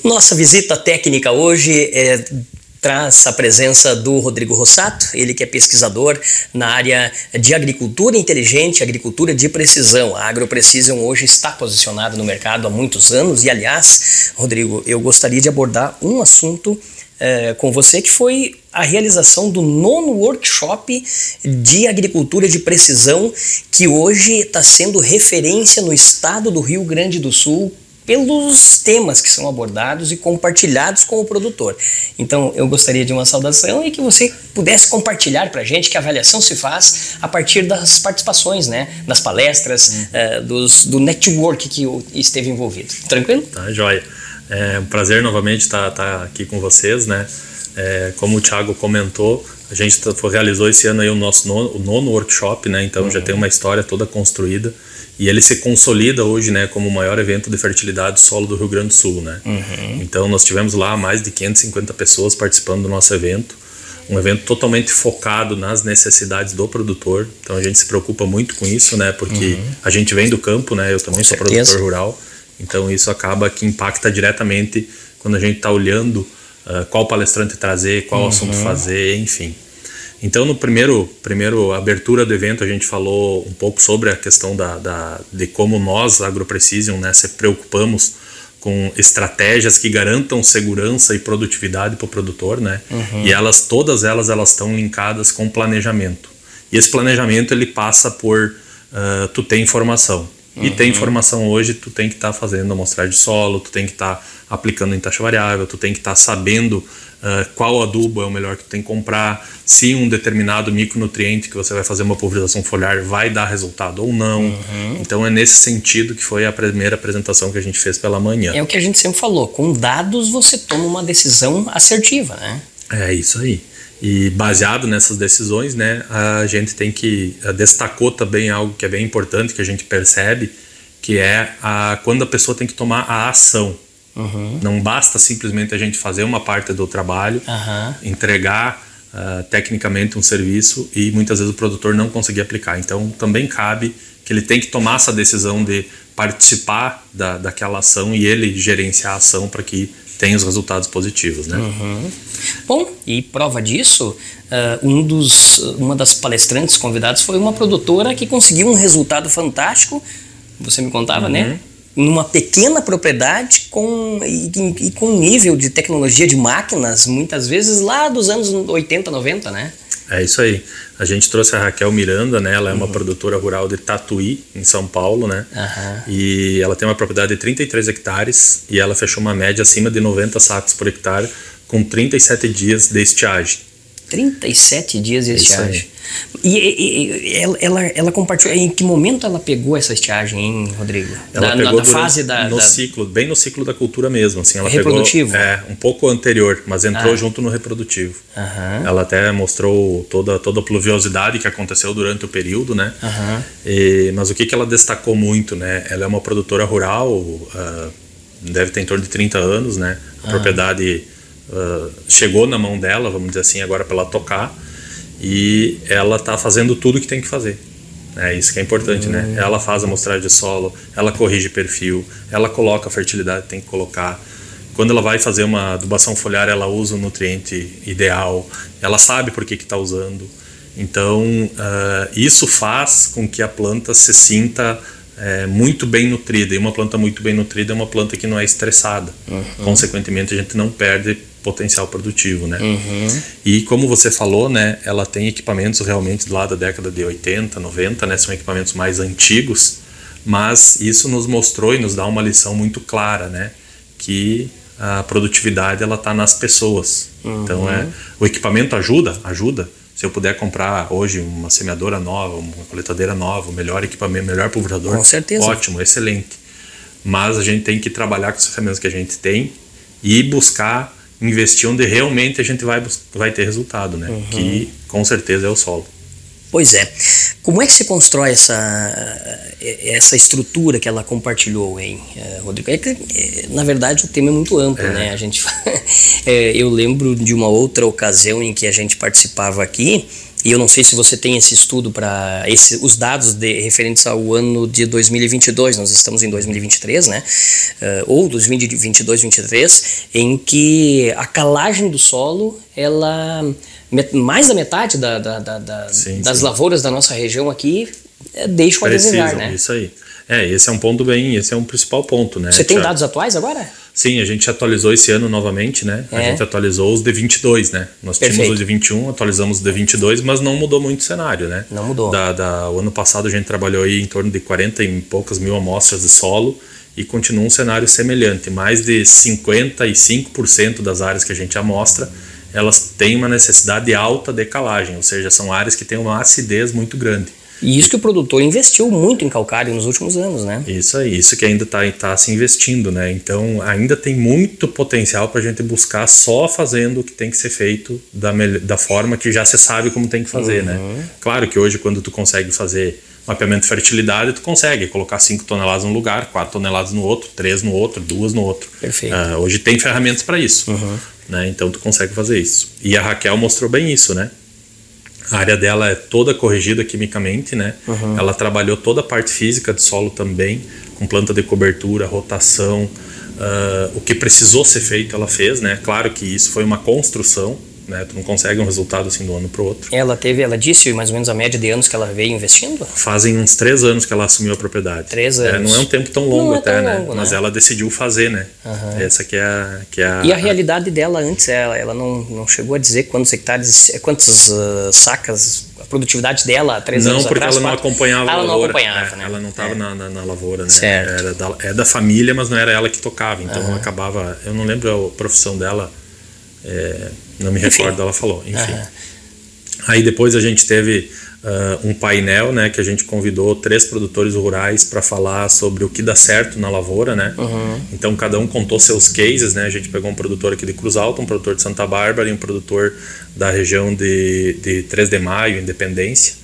Nossa visita técnica hoje traz a presença do Rodrigo Rossato, ele que é pesquisador na área de agricultura inteligente, agricultura de precisão. A AgroPrecision hoje está posicionada no mercado há muitos anos e, aliás, Rodrigo, eu gostaria de abordar um assunto com você, que foi a realização do 9º workshop de agricultura de precisão, que hoje está sendo referência no estado do Rio Grande do Sul pelos temas que são abordados e compartilhados com o produtor. Então, eu gostaria de uma saudação e que você pudesse compartilhar para a gente que a avaliação se faz a partir das participações, né, das palestras, do network que esteve envolvido. Tranquilo? Tá, joia. É um prazer novamente estar aqui com vocês, né? Como o Thiago comentou, a gente realizou esse ano aí o nosso 9º workshop, né? Então já tem uma história toda construída e ele se consolida hoje, né, como o maior evento de fertilidade solo do Rio Grande do Sul, né? Então nós tivemos lá mais de 550 pessoas participando do nosso evento, um evento totalmente focado nas necessidades do produtor. Então a gente se preocupa muito com isso, né? Porque a gente vem do campo, né? Eu também sou produtor rural. Então isso acaba que impacta diretamente quando a gente está olhando qual palestrante trazer, qual assunto fazer, enfim. Então no primeiro abertura do evento a gente falou um pouco sobre a questão de como nós, AgroPrecision, né, se preocupamos com estratégias que garantam segurança e produtividade para o produtor, né? E todas elas estão linkadas com planejamento. E esse planejamento ele passa por tu ter informação. E ter informação hoje, tu tem que estar fazendo amostragem de solo, tu tem que estar aplicando em taxa variável, tu tem que estar sabendo qual adubo é o melhor que tu tem que comprar, se um determinado micronutriente que você vai fazer uma pulverização foliar vai dar resultado ou não. Então é nesse sentido que foi a primeira apresentação que a gente fez pela manhã. É o que a gente sempre falou, com dados você toma uma decisão assertiva, né? É isso aí. E baseado nessas decisões, né, a gente destacou também algo que é bem importante, que a gente percebe, que é quando a pessoa tem que tomar a ação. Não basta simplesmente a gente fazer uma parte do trabalho, entregar tecnicamente um serviço e muitas vezes o produtor não conseguir aplicar. Então também cabe que ele tem que tomar essa decisão de participar daquela ação e ele gerenciar a ação para que tenha os resultados positivos, né? Bom, e prova disso, uma das palestrantes convidadas foi uma produtora que conseguiu um resultado fantástico, você me contava, né? Numa pequena propriedade com um nível de tecnologia de máquinas, muitas vezes lá dos anos 80, 90, né? É isso aí. A gente trouxe a Raquel Miranda, né? Ela é uma produtora rural de Tatuí, em São Paulo, né? E ela tem uma propriedade de 33 hectares e ela fechou uma média acima de 90 sacos por hectare com 37 dias de estiagem. 37 dias de estiagem. E ela compartilhou. Em que momento ela pegou essa estiagem, hein, Rodrigo? Ela pegou ciclo, bem no ciclo da cultura mesmo. Assim, ela reprodutivo? Pegou, um pouco anterior, mas entrou junto no reprodutivo. Ela até mostrou toda a pluviosidade que aconteceu durante o período, né? Mas o que ela destacou muito, né? Ela é uma produtora rural, deve ter em torno de 30 anos, né? A propriedade chegou na mão dela, vamos dizer assim, agora para ela tocar. E ela está fazendo tudo que tem que fazer. É isso que é importante, né? Ela faz a amostragem de solo, ela corrige perfil, ela coloca a fertilidade que tem que colocar. Quando ela vai fazer uma adubação foliar, ela usa o nutriente ideal, ela sabe por que está usando. Então, isso faz com que a planta se sinta muito bem nutrida. E uma planta muito bem nutrida é uma planta que não é estressada. Consequentemente, a gente não perde potencial produtivo, né? E como você falou, né, ela tem equipamentos realmente lá da década de 80, 90, né, são equipamentos mais antigos, mas isso nos mostrou e nos dá uma lição muito clara, né, que a produtividade ela tá nas pessoas. Então o equipamento ajuda. Se eu puder comprar hoje uma semeadora nova, uma coletadeira nova, o melhor equipamento, melhor pulverizador, com certeza, ótimo, excelente. Mas a gente tem que trabalhar com as ferramentas que a gente tem e buscar investir onde realmente a gente vai ter resultado, né? Que com certeza é o solo. Pois é. Como é que se constrói essa estrutura que ela compartilhou, hein, Rodrigo? Na verdade, o tema é muito amplo, né? A gente, eu lembro de uma outra ocasião em que a gente participava aqui E eu não sei se você tem esse estudo para os dados referentes ao ano de 2022, nós estamos em 2023, né? Ou 2022-23, em que a calagem do solo, mais da metade das lavouras da nossa região aqui deixam a desejar, né? Isso aí. Esse é um ponto esse é um principal ponto, né? Você tem dados atuais agora? Sim, a gente atualizou esse ano novamente, né? A gente atualizou os de 22, né? Nós tínhamos os de 21, atualizamos os de 22, mas não mudou muito o cenário, né? Não mudou. O ano passado a gente trabalhou aí em torno de 40 e poucas mil amostras de solo e continua um cenário semelhante. Mais de 55% das áreas que a gente amostra, elas têm uma necessidade alta de calagem, ou seja, são áreas que têm uma acidez muito grande. E isso que o produtor investiu muito em calcário nos últimos anos, né? Isso aí, isso que ainda tá se investindo, né? Então ainda tem muito potencial para a gente buscar só fazendo o que tem que ser feito da forma que já se sabe como tem que fazer, né? Claro que hoje quando tu consegue fazer mapeamento de fertilidade, tu consegue colocar 5 toneladas num lugar, 4 toneladas no outro, 3 no outro, 2 no outro. Perfeito. Hoje tem ferramentas para isso, né? Então tu consegue fazer isso. E a Raquel mostrou bem isso, né? A área dela é toda corrigida quimicamente, né? Ela trabalhou toda a parte física do solo também, com planta de cobertura, rotação, o que precisou ser feito ela fez, né? Claro que isso foi uma construção, né? Tu não consegue um resultado assim de um ano para o outro. Ela disse mais ou menos a média de anos que ela veio investindo? Fazem uns 3 anos que ela assumiu a propriedade. 3 anos. Não é um tempo tão longo não até, né? Longo, mas ela decidiu fazer, né? Essa que é a... E a realidade dela antes, ela não chegou a dizer quantos hectares, quantas sacas, a produtividade dela há 3 anos atrás? Não, porque ela não acompanhava a lavoura. Ela não acompanhava, né? Ela não estava na lavoura, né? Certo. É da família, mas não era ela que tocava. Então ela acabava... Eu não lembro a profissão dela, não me recordo, ela falou. Enfim. Aí depois a gente teve um painel, né, que a gente convidou 3 produtores rurais para falar sobre o que dá certo na lavoura, né? Então cada um contou seus cases, né? A gente pegou um produtor aqui de Cruz Alta, um produtor de Santa Bárbara e um produtor da região de 3 de Maio, Independência,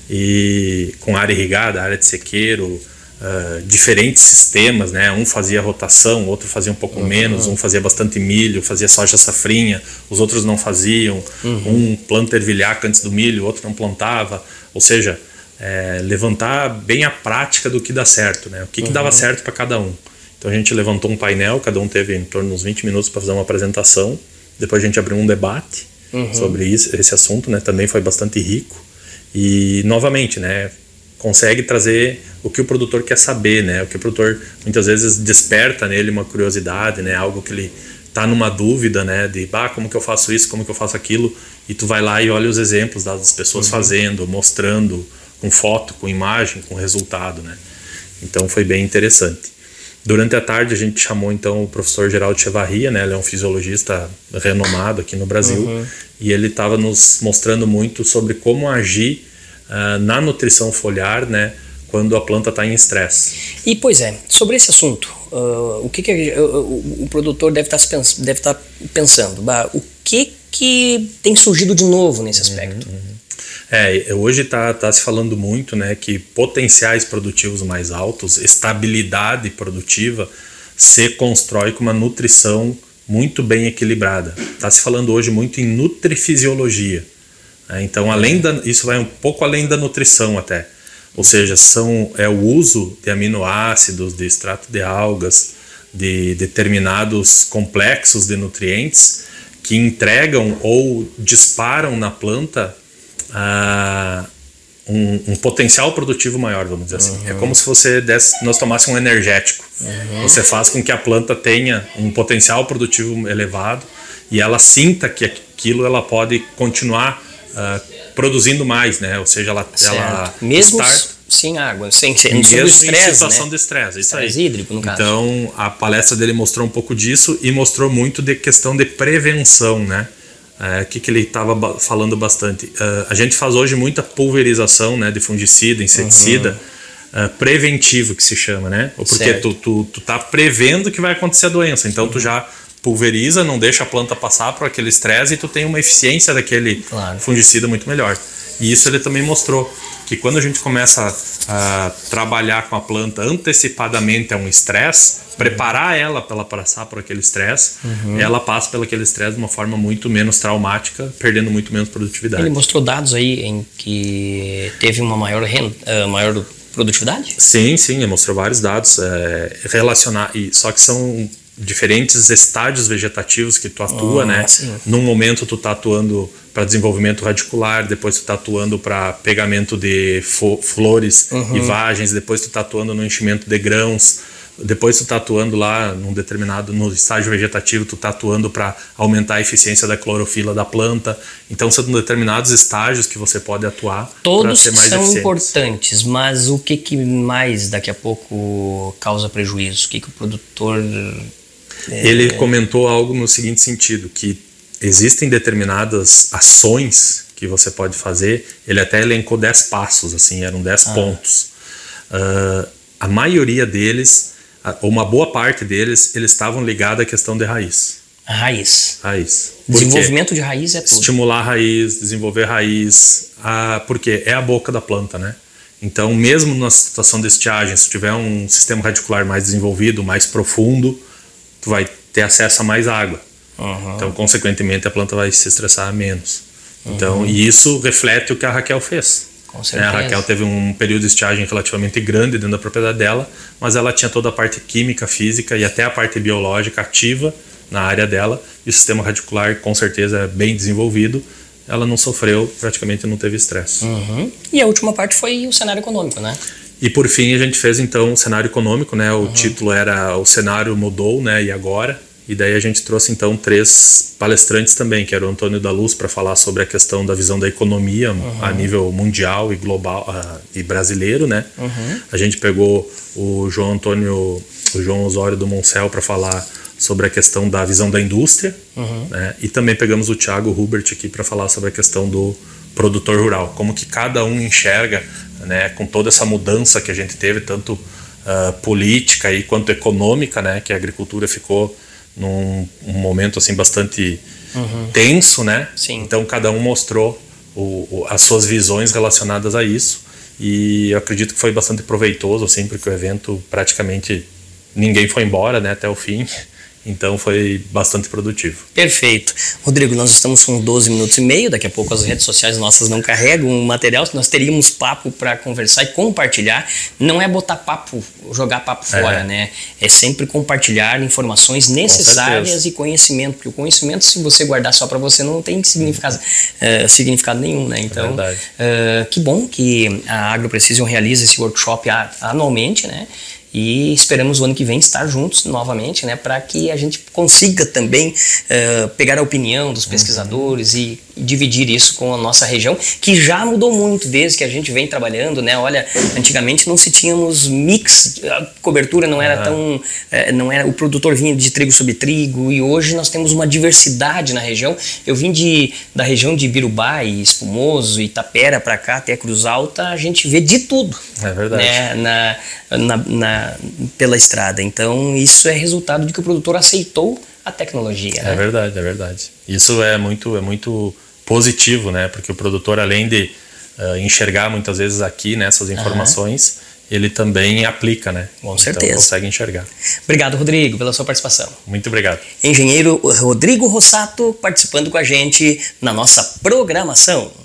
e com área irrigada, área de sequeiro, diferentes sistemas, né? Um fazia rotação, outro fazia um pouco menos, um fazia bastante milho, fazia soja safrinha, os outros não faziam, um planta ervilhaca antes do milho, o outro não plantava, ou seja, levantar bem a prática do que dá certo, né? O que dava certo para cada um. Então a gente levantou um painel, cada um teve em torno de uns 20 minutos para fazer uma apresentação, depois a gente abriu um debate sobre esse assunto, né? Também foi bastante rico e novamente, né? Consegue trazer o que o produtor quer saber, né? O que o produtor muitas vezes desperta nele uma curiosidade, né? Algo que ele tá numa dúvida, né? De como que eu faço isso, como que eu faço aquilo, e tu vai lá e olha os exemplos das pessoas fazendo, mostrando com foto, com imagem, com resultado, né? Então foi bem interessante. Durante a tarde a gente chamou então o professor Geraldo Chevarria, né? Ele é um fisiologista renomado aqui no Brasil, e ele estava nos mostrando muito sobre como agir na nutrição foliar, né, quando a planta está em estresse. E pois sobre esse assunto, o que o produtor deve estar pensando? O que tem surgido de novo nesse aspecto? Hoje está se falando muito, né, que potenciais produtivos mais altos, estabilidade produtiva, se constrói com uma nutrição muito bem equilibrada. Está se falando hoje muito em nutrifisiologia. Então, isso vai um pouco além da nutrição até. Ou seja, o uso de aminoácidos, de extrato de algas, de determinados complexos de nutrientes que entregam ou disparam na planta um potencial produtivo maior, vamos dizer assim. É como se nós tomássemos um energético. Você faz com que a planta tenha um potencial produtivo elevado e ela sinta que aquilo ela pode continuar produzindo mais, né? Ou seja, ela mesmo sem água, sem mesmo estresse, em situação, né? de estresse, isso aí. Hídrico, no caso. Então, a palestra dele mostrou um pouco disso e mostrou muito de questão de prevenção, né? Que ele estava falando bastante. A gente faz hoje muita pulverização, né, de fungicida, inseticida, preventivo que se chama, né? Porque tu tá prevendo que vai acontecer a doença, então tu já pulveriza, não deixa a planta passar por aquele estresse e tu tem uma eficiência daquele fungicida muito melhor. E isso ele também mostrou, que quando a gente começa trabalhar com a planta antecipadamente a um estresse, preparar ela para ela passar por aquele estresse, ela passa pelo aquele estresse de uma forma muito menos traumática, perdendo muito menos produtividade. Ele mostrou dados aí em que teve uma maior produtividade? Sim, ele mostrou vários dados só que são diferentes estádios vegetativos que tu atua, né? Sim. Num momento tu tá atuando para desenvolvimento radicular, depois tu tá atuando para pegamento de flores e vagens, depois tu tá atuando no enchimento de grãos, depois tu tá atuando lá no estágio vegetativo, tu tá atuando para aumentar a eficiência da clorofila da planta. Então são determinados estágios que você pode atuar para ser mais eficiente. Todos são importantes, mas o que mais daqui a pouco causa prejuízo? O que o produtor... Ele comentou algo no seguinte sentido, que existem determinadas ações que você pode fazer. Ele até elencou 10 passos, assim, eram 10 pontos. A maioria deles, ou uma boa parte deles, eles estavam ligados à questão de raiz. A raiz. Desenvolvimento de raiz é tudo. Estimular a raiz, desenvolver raiz, porque é a boca da planta, né? Então, mesmo na situação de estiagem, se tiver um sistema radicular mais desenvolvido, mais profundo, tu vai ter acesso a mais água. Então, consequentemente, a planta vai se estressar menos. Então, e isso reflete o que a Raquel fez. Com certeza. A Raquel teve um período de estiagem relativamente grande dentro da propriedade dela, mas ela tinha toda a parte química, física e até a parte biológica ativa na área dela, e o sistema radicular com certeza é bem desenvolvido. Ela não sofreu, praticamente não teve estresse. E a última parte foi o cenário econômico, né? E por fim a gente fez então o cenário econômico, né? O título era O Cenário Mudou, né? E agora? E daí a gente trouxe então 3 palestrantes também, que era o Antônio da Luz para falar sobre a questão da visão da economia a nível mundial e global e brasileiro, né? A gente pegou o João Osório do Moncel para falar sobre a questão da visão da indústria, né? E também pegamos o Thiago Hubert aqui para falar sobre a questão do produtor rural, como que cada um enxerga, né, com toda essa mudança que a gente teve, tanto política e quanto econômica, né, que a agricultura ficou num momento assim bastante tenso, né? Sim. Então cada um mostrou as suas visões relacionadas a isso, e eu acredito que foi bastante proveitoso, assim, porque o evento praticamente ninguém foi embora, né, até o fim. Então foi bastante produtivo. Perfeito. Rodrigo, nós estamos com 12 minutos e meio, daqui a pouco as redes sociais nossas não carregam o material, nós teríamos papo para conversar e compartilhar. Não é botar papo, jogar papo fora, né? É sempre compartilhar informações necessárias e conhecimento, porque o conhecimento, se você guardar só para você, não tem significado nenhum, né? Então, que bom que a Agro Precision realiza esse workshop anualmente, né? E esperamos o ano que vem estar juntos novamente, né, para que a gente consiga também pegar a opinião dos pesquisadores e dividir isso com a nossa região, que já mudou muito desde que a gente vem trabalhando, né? Olha, antigamente não se tínhamos mix, a cobertura não era tão, não era, o produtor vinha de trigo sobre trigo, e hoje nós temos uma diversidade na região. Eu vim da região de Birubá e Espumoso, Itapera para cá até Cruz Alta, a gente vê de tudo. É verdade. Né, pela estrada. Então isso é resultado de que o produtor aceitou a tecnologia. É verdade, é verdade. Isso é muito positivo, né? Porque o produtor, além de enxergar muitas vezes aqui nessas informações, ele também aplica, né? Com certeza. Então consegue enxergar. Obrigado, Rodrigo, pela sua participação. Muito obrigado. Engenheiro Rodrigo Rossato participando com a gente na nossa programação.